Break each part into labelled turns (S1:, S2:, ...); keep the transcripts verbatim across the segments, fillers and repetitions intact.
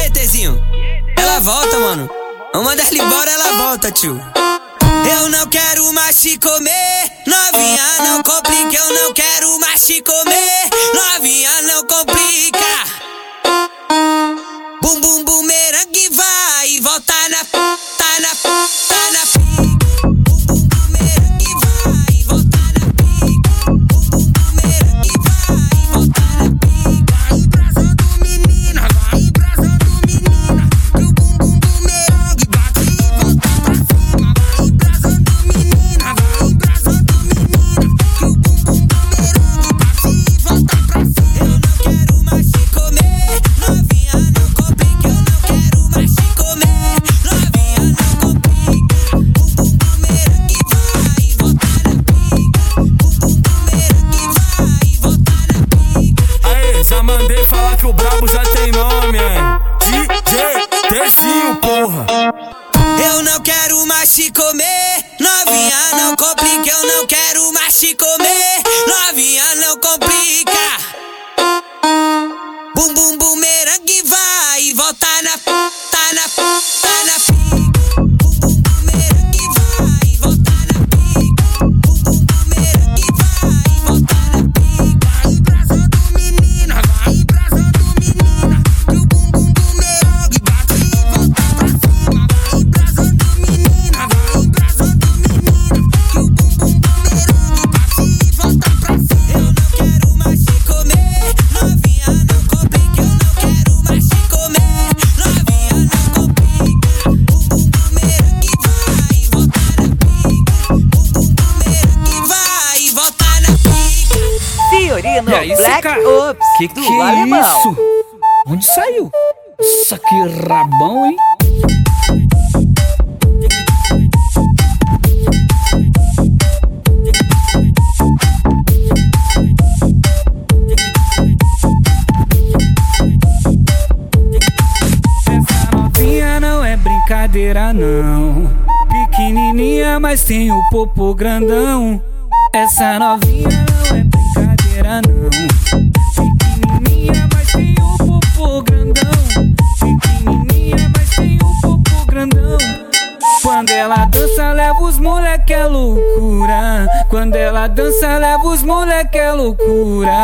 S1: aí, Tezinho? Ela volta, mano. Vamos mandar ela embora, ela volta, tio. Eu não quero mais te comer, novinha, não complica. Eu não quero mais te comer, novinha, não complica. Bum bum bum merengue vai e volta na tá na tá na pica. Bum bum bum merengue vai e volta na pica. Bum bum bum merengue vai e volta na pica. Vai embraçando menina, vai embraçando menina. Que o bum bum bum merengue bate e volta pra cima. Vai embraçando menina, vai embraçando menina. Que o bum bum bum merengue bate e volta pra cima. Eu não quero mais te comer, novinha, não complica. Eu não quero mais te comer, novinha, não complica. Bum bum bum merengue vai e volta na pica. Bum bum bum merengue vai e volta na pica.
S2: Aê, já mandei falar que o brabo já tem nome, hein? D J Tezinho, porra.
S1: Eu não quero mais te comer, novinha, não complica. Eu não quero mais te comer, novinha, não complica. Bum bum bum merengue vai e volta na tá na tá na pica. Bum bum bum merengue vai e volta na pica. Bum bum bum merengue vai e volta na pica. Vai embraçando menina, vai embraçando menina. Que o bum bum bum merengue bate e volta pra cima. Vai embraçando menina, vai embraçando menina. Que o bum bum bum merengue bate e volta pra cima. Eu não quero mais te comer, novinha, não complica. Eu não quero mais te comer, novinha, não complica. Bum bum bum merengue vai e volta na pica. Bum bum bum merengue vai e volta na pica.
S3: Fiorino
S4: E aí,
S3: Black
S4: Seca?
S3: Ops
S4: Que
S3: do
S4: que é
S3: Alemão.
S4: isso? Onde saiu? Nossa, que rabão, hein? Essa novinha não é brincadeira, não. Pequenininha, mas tem o popô grandão. Essa novinha não é brincadeira, não. Pequenininha, mas tem o popô grandão. Pequenininha, mas tem o popô grandão. Quando ela dança, leva os moleque é loucura. Quando ela dança, leva os moleque é loucura.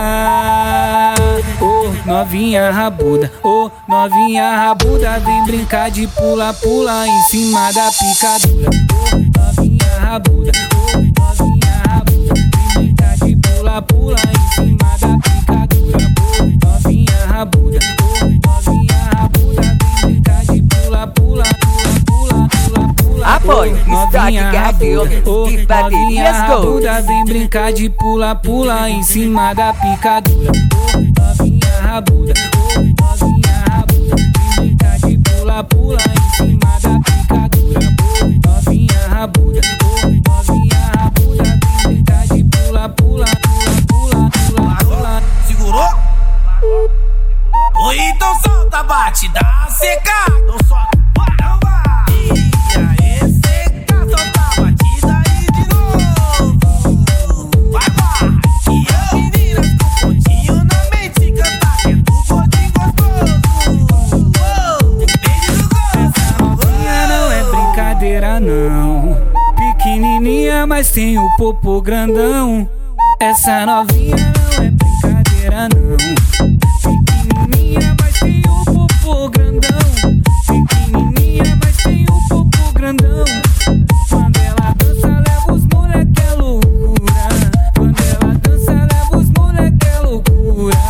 S4: Ô, novinha rabuda, ô, novinha rabuda, vem brincar de pula-pula em cima da picadura. Ô, novinha rabuda, ô, novinha rabuda, vem brincar de pula-pula em cima da picadura. Ô, novinha rabuda, ô, novinha rabuda, vem brincar de pula-pula, pula-pula, pula-pula.
S3: Apoio, Stock Gag Filmes e Baterias Gold.
S4: Rabuda, vem brincar de pula-pula em cima da picadura. Ô, novinha rabuda, ô, novinha rabuda, vem brincar de pula-pula em cima da picadura. Ô, novinha rabuda, ô, novinha rabuda, vem brincar de pula-pula, pula-pula, pula-pula.
S2: Segurou? Ou então solta, bate, dá uma seca. Então solta, não vai. E aí, seca, solta a batida aí de novo. Vai, vai. E as meninas com pontinho na mente canta que é do gordinho gostoso. Beijo do gosto.
S4: Essa novinha não é brincadeira, não. Pequenininha, mas tem o popô grandão. Essa novinha não é brincadeira, não. Pequenininha, mas tem o popô grandão. Pequenininha, mas tem o popô grandão. Quando ela dança, leva os moleque é loucura. Quando ela dança, leva os moleque é loucura.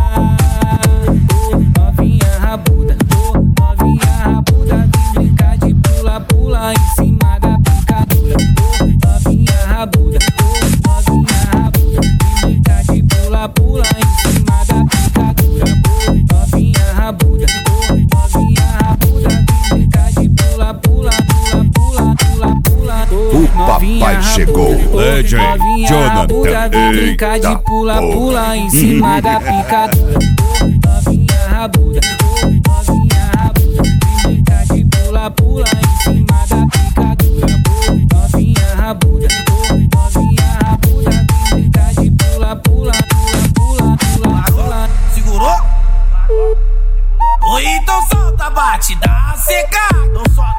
S4: Ô, novinha rabuda, ô, novinha rabuda, vem brincar de pula-pula em cima da picadura. Ô, novinha rabuda, ô, novinha rabuda, vem brincar de pula-pula em cima da picadura. Ô, novinha rabuda, ô, novinha rabuda, vem brincar de pula-pula, pula-pula, pula-pula.
S5: O papai chegou, Legend Jonathan.
S4: Vem brincar de
S5: Eita
S4: pula-pula em cima da picadura. Ô, novinha rabuda, ô, novinha rabuda, vem brincar de pula-pula em cima da picadura. Ô, novinha rabuda, ô, novinha rabuda, vem brincar de pula-pula, pula-pula, pula-pula.
S2: Segurou? Ou então solta. solta, bate, dá seca. Não solta.